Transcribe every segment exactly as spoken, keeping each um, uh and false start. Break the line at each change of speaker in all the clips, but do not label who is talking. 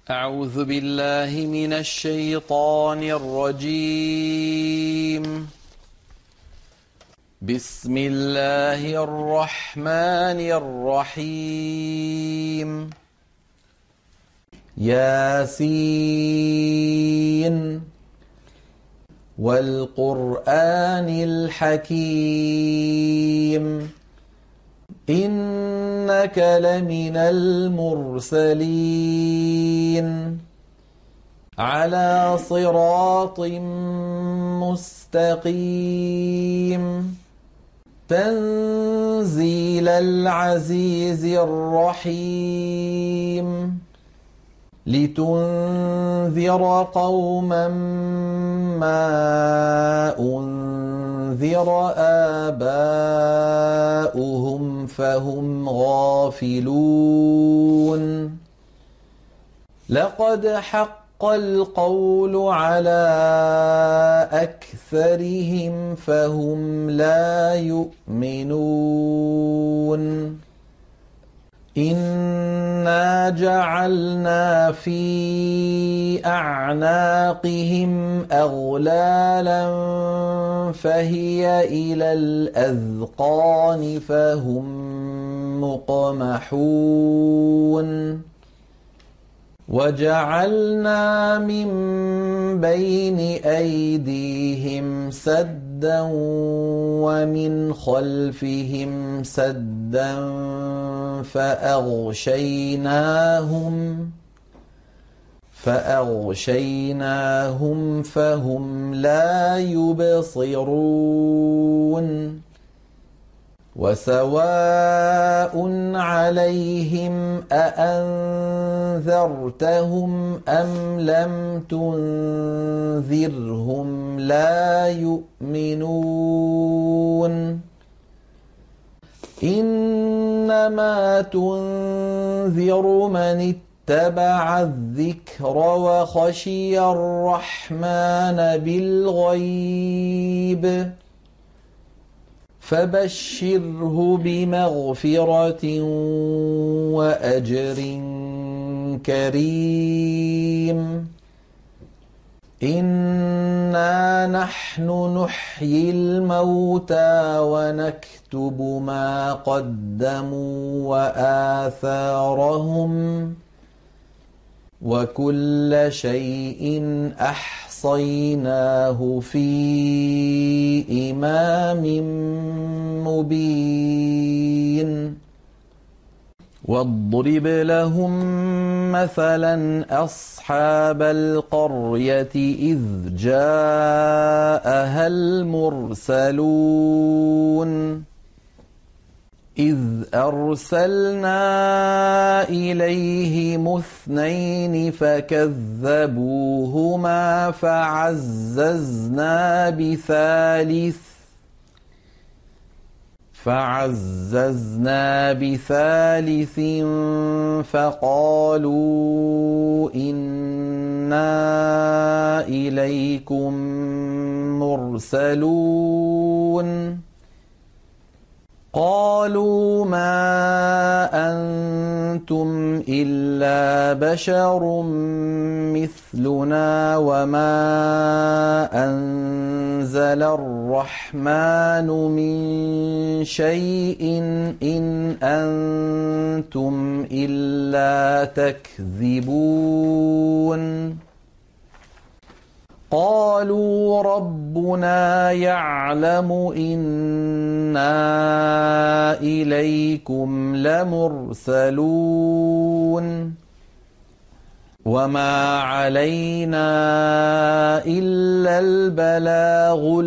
أعوذ بالله من الشيطان الرجيم. بسم الله الرحمن الرحيم. ياسين والقرآن الحكيم إنك لمن المرسلين على صراط مستقيم تنزيل العزيز الرحيم لتنذر قوما ما أنذر آباؤهم فهم غافلون لقد حق القول على أكثرهم فهم لا يؤمنون إنا جعلنا في أعناقهم أغلالا فهي إلى الأذقان فهم مقمحون وجعلنا من بين أيديهم سدا ومن خلفهم سدا فأغشيناهم فأغشيناهم فهم لا يبصرون وسواء عليهم أأنذرتهم أم لم تنذرهم لا يؤمنون إنما تنذر من اتبع الذكر وخشي الرحمن بالغيب فبشره بمغفرة وأجر كريم إنا نحن نحيي الموتى ونكتب ما قدموا وآثارهم وكل شيء أحصيناه في إمام مبين واضرب لهم مثلا أصحاب القرية إذ جاءها المرسلون إذ أرسلنا إليهم اثنين فكذبوهما فعززنا بثالث فعززنا بثالث فقالوا إنا إليكم مرسلون قالوا ما أنتم إلا بشر مثلنا وما أنزل الرحمن من شيء إن أنتم إلا تكذبون قالوا ربنا يعلم إنا إليكم لمرسلون وما علينا إلا البلاغ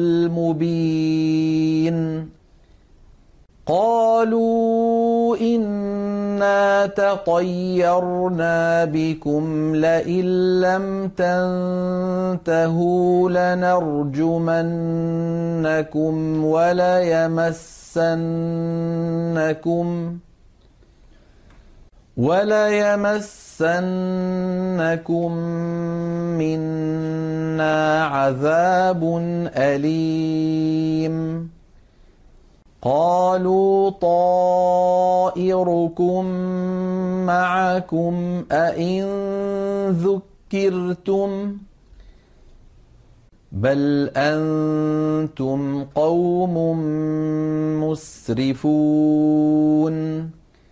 المبين قالوا إنا تطيرنا بكم لئن لم تنتهوا لنرجمنكم وليمسنكم وليمسنكم منا عذاب أليم قالوا طائركم معكم أئن ذكرتم بل أنتم قوم مسرفون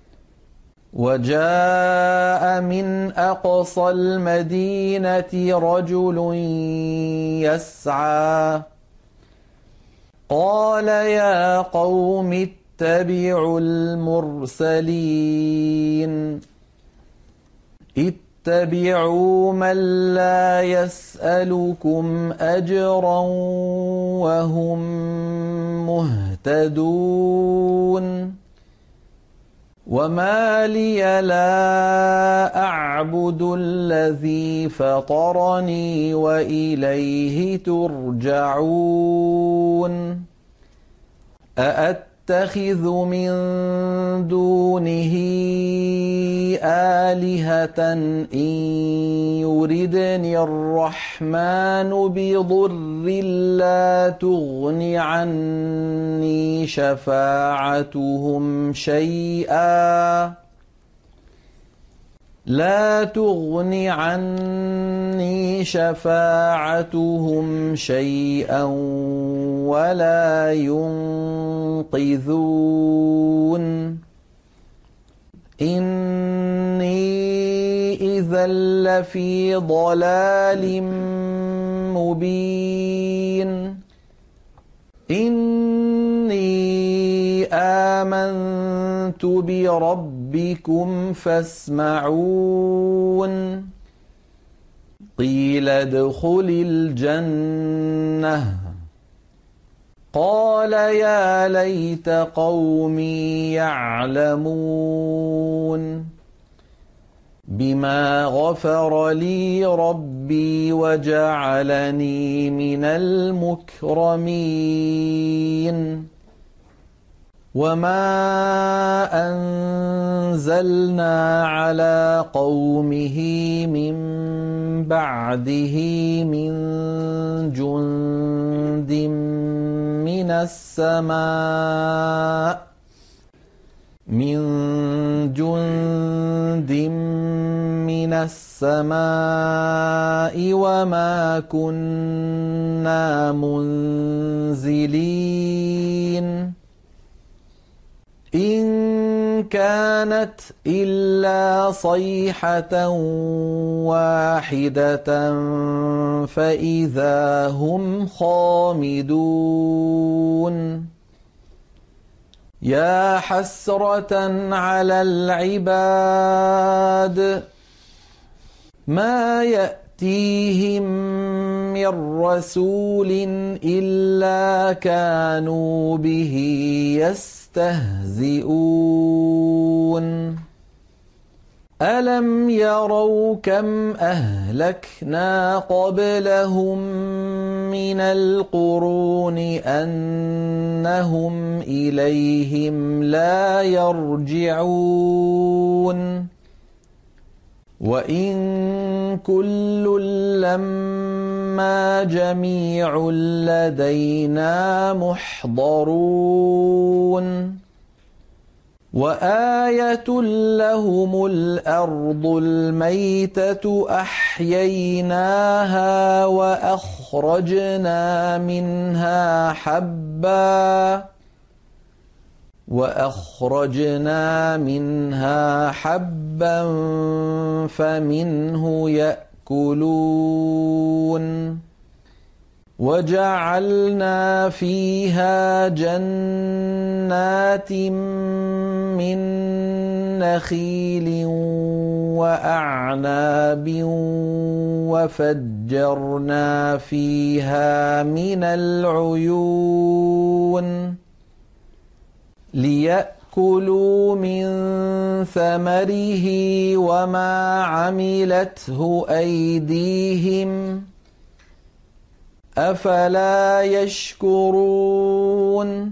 وجاء من أقصى المدينة رجل يسعى قال يا قوم اتبعوا المرسلين اتبعوا من لا يسألكم أجرا وهم مهتدون وما لي لا أعبد الذي فطرني وإليه ترجعون أأتخذ من دونه آلهة إن يردني الرحمن بضر لا تغن عني شفاعتهم شيئا لا تغن عني شفاعتهم شيئا ولا ينقذون إني إذا لفي ضلال مبين إني آمنت بربكم فاسمعون قيل ادخل الجنة قال يا ليت قومي يعلمون بما غفر لي ربي وجعلني من المكرمين وما أنزلنا على قومه من بعده من جند من السماء من جند من السماء وما كنا منزلين إن كانت إلا صيحة واحدة فإذا هم خامدون يا حسرة على العباد ما يأتيهم من رسول إلا كانوا به يستهزئون ألم يروا كم أهلكنا قبلهم من القرون أنهم إليهم لا يرجعون وإن كل لما جميع لدينا محضرون وآية لهم الأرض الميتة أحييناها وأخرجنا منها حبا وأخرجنا منها حبا فمنه يأكلون وجعلنا فيها جنات من نخيل وأعناب وفجرنا فيها من العيون ليأكلوا من ثمره وما عملته أيديهم أفلا يشكرون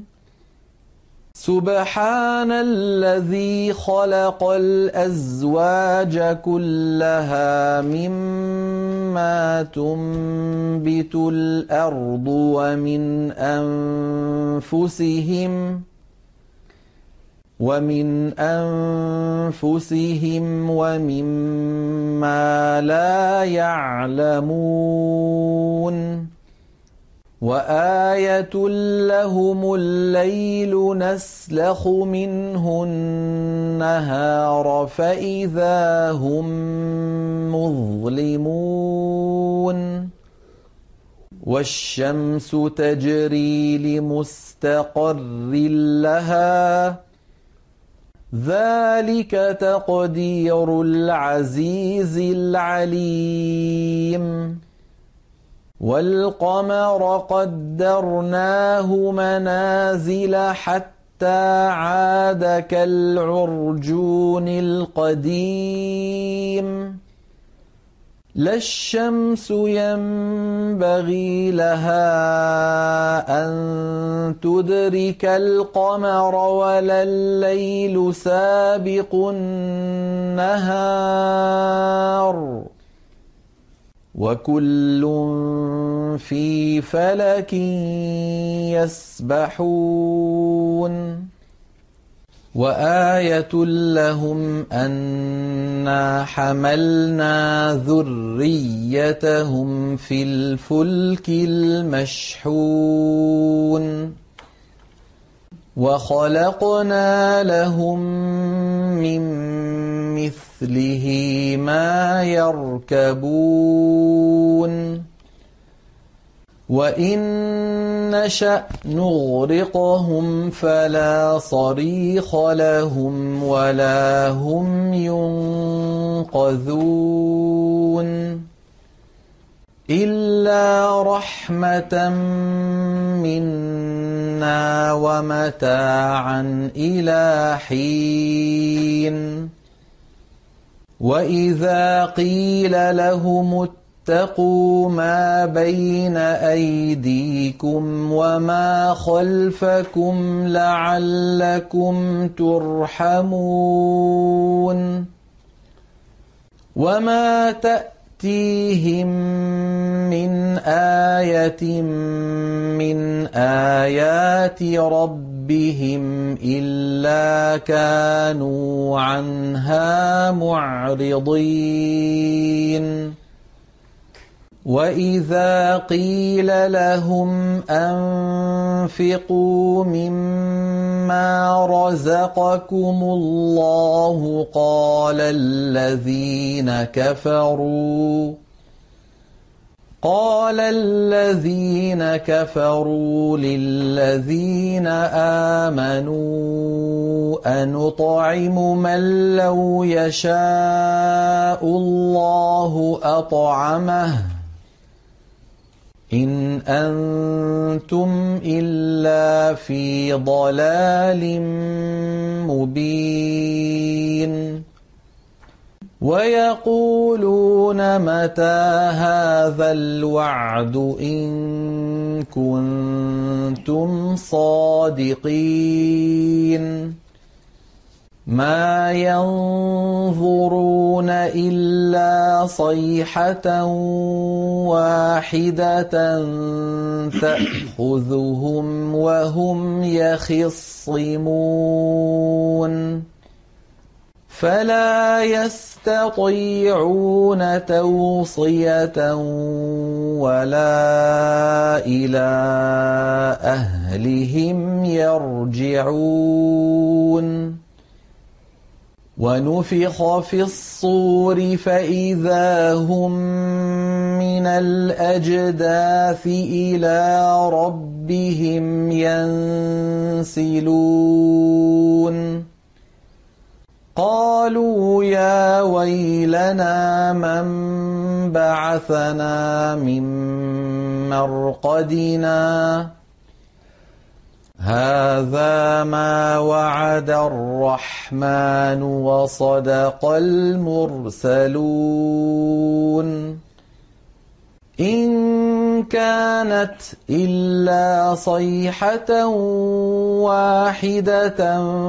سبحان الذي خلق الأزواج كلها مما تنبت الأرض ومن أنفسهم ومن أنفسهم ومما لا يعلمون وآية لهم الليل نسلخ منه النهار فإذا هم مظلمون والشمس تجري لمستقر لها ذلك تقدير العزيز العليم والقمر قدرناه منازل حتى عاد كالعرجون القديم لا الشمس ينبغي لها أن تدرك القمر ولا الليل سابق النهار وكل في فلك يسبحون وآية لهم أنا حملنا ذريتهم في الفلك المشحون وخلقنا لهم من مثله ما يركبون وإن نشأ نغرقهم فلا صريخ لهم ولا هم ينقذون إلا رحمة منا ومتاعا إلى حين وإذا قيل لهم اتقوا ما بين أيديكم وما خلفكم لعلكم ترحمون وما تأتيهم من آية من آيات ربهم إلا كانوا عنها معرضين وإذا قيل لهم أنفقوا مما رزقكم الله قال الذين كفروا قال الذين كفروا للذين آمنوا أنطعم من لو يشاء الله أطعمه إن أنتم إلا في ضلال مبين ويقولون متى هذا الوعد إن كنتم صادقين ما ينظرون إلا صيحة واحدة تأخذهم وهم يخصمون فلا يستطيعون توصية ولا إلى أهلهم يرجعون ونفخ في الصور فإذا هم من الأجداث إلى ربهم ينسلون قالوا يا ويلنا من بعثنا من مرقدنا هذا ما وعد الرحمن وصدق المرسلون إن كانت إلا صيحة واحدة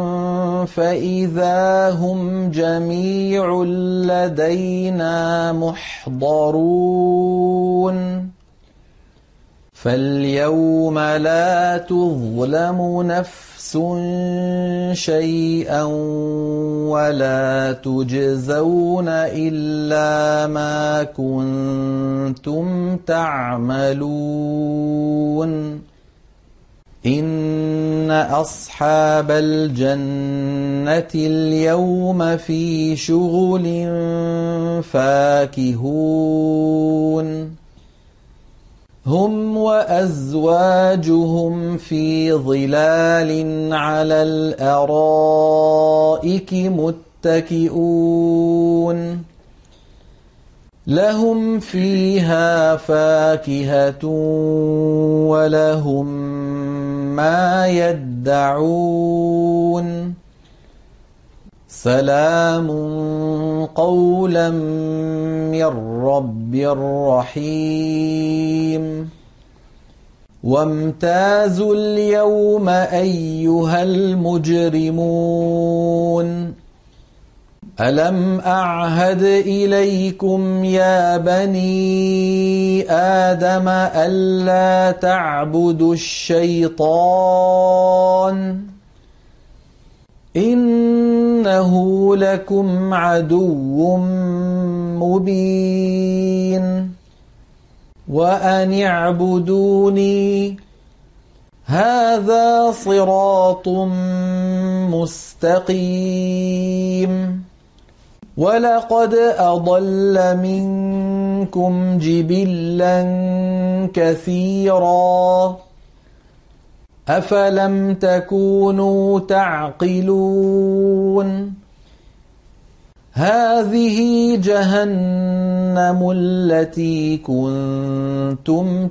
فإذا هم جميع لدينا محضرون فاليوم لا تظلم نفس شيئا ولا تجزون إلا ما كنتم تعملون إن أصحاب الجنة اليوم في شغل فاكهون هم وأزواجهم في ظلال على الأرائك متكئون لهم فيها فاكهة ولهم ما يدعون سلام قولا من رب رحيم وامتازوا اليوم أيها المجرمون ألم أعهد إليكم يا بني آدم ألا تعبدوا الشيطان إنه لكم عدو مبين وأن اعبدوني هذا صراط مستقيم ولقد أضل منكم جبلا كثيرا أفلم تكونوا تعقلون هذه جهنم التي كنتم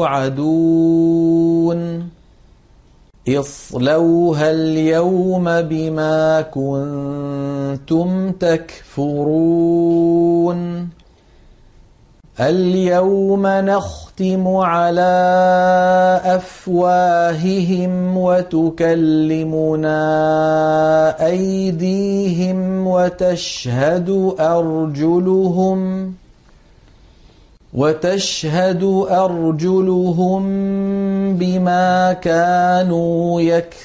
توعدون اصلوها اليوم بما كنتم تكفرون اليوم نختم على أفواههم وتكلمنا أيديهم وتشهد أرجلهم وتشهد أرجلهم بما كانوا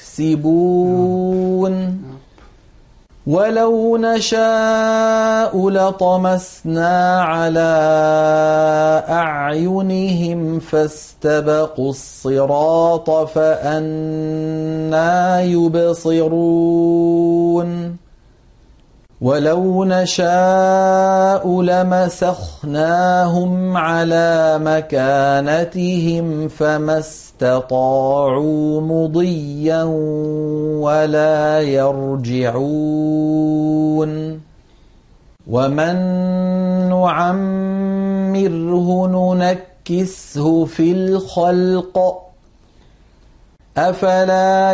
يكسبون ولو نشاء لطمسنا على أعينهم فاستبقوا الصراط فأنى يبصرون ولو نشاء لمسخناهم على مكانتهم فما استطاعوا مضيا ولا يرجعون ومن نعمره ننكسه في الخلق أفلا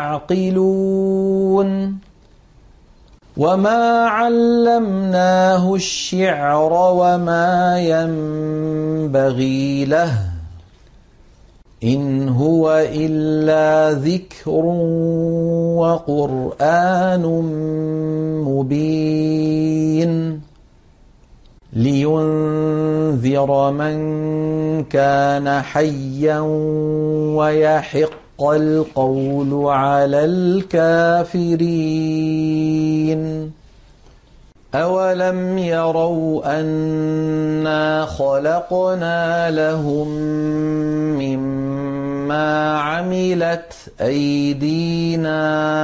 يعقلون وما علمناه الشعر وما ينبغي له إن هو إلا ذكر وقرآن مبين لينذر من كان حيا ويحق القول على الكافرين أولم يروا أنا خلقنا لهم مما عملت أيدينا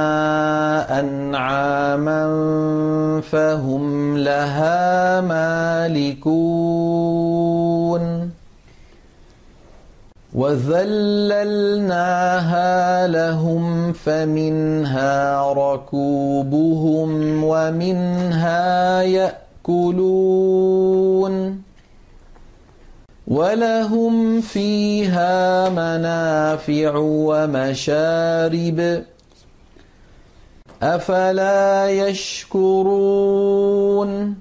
أنعاما فهم لها مالكون وذللناها لهم فمنها ركوبهم ومنها يأكلون ولهم فيها منافع ومشارب أفلا يشكرون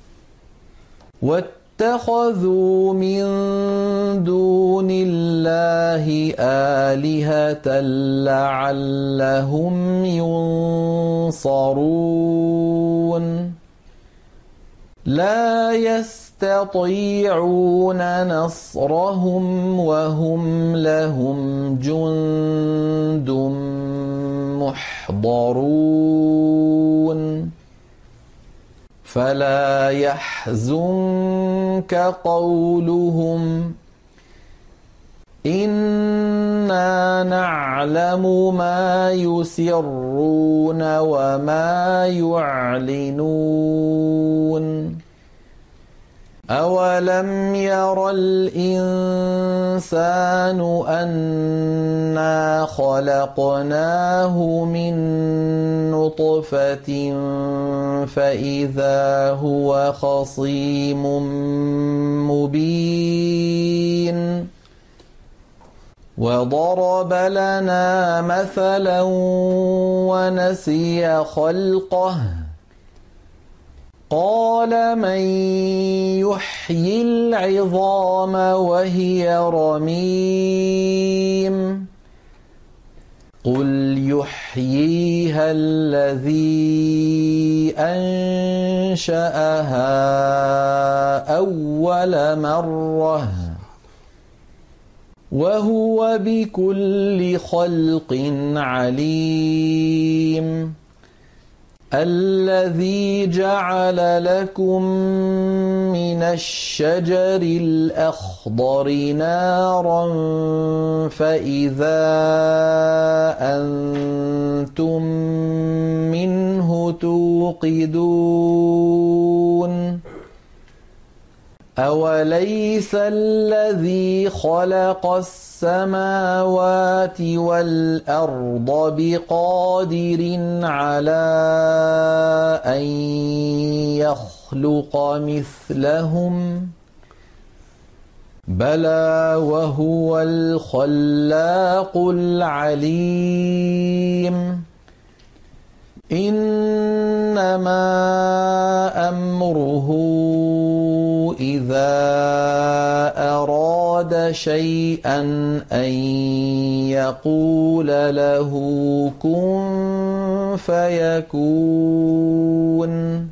اتخذوا من دون الله آلهة لعلهم ينصرون لا يستطيعون نصرهم وهم لهم جند محضرون فلا يحزنك قولهم إنا نعلم ما يسرون وما يعلنون أولم ير الإنسان أنا خلقناه من نطفة فإذا هو خصيم مبين وضرب لنا مثلا ونسي خلقه قال من يحيي العظام وهي رميم قل يحييها الذي أنشأها أول مرة وهو بكل خلق عليم الذي جعل لكم من الشجر الأخضر نارا فإذا أنتم منه توقدون أوليس الذي خلق السماوات والأرض بقادر على أن يخلق مثلهم بلى وهو الخلاق العليم إنما أمره إذا أراد شيئا أن يقول له كن فيكون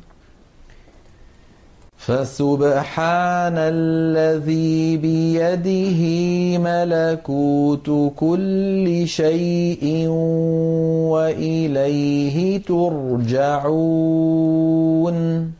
فسبحان الذي بيده ملكوت كل شيء وإليه ترجعون